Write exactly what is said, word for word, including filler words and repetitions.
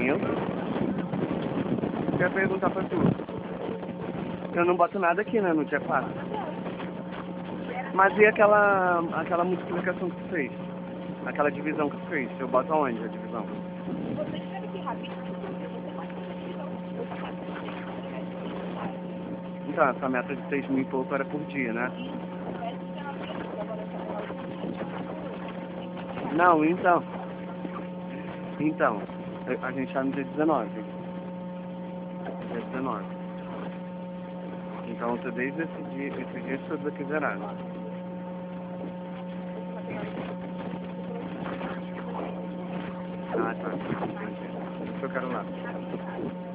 tenho. Eu ia perguntar pra tu. Eu não boto nada aqui, né, no dia quatro. Mas e aquela, aquela multiplicação que tu fez? Aquela divisão que tu fez? Eu boto aonde a divisão? Você escreve aqui rápido. Você faz essa divisão. Então, essa meta de seis mil e pouco era por dia, né? Não, então. Então, a gente tá no dia dezenove. Dia dezenove. Então, tu desde esse dia, esse dia todos aqui zerados. Ah, tá. Entendi. Isso que eu quero lá.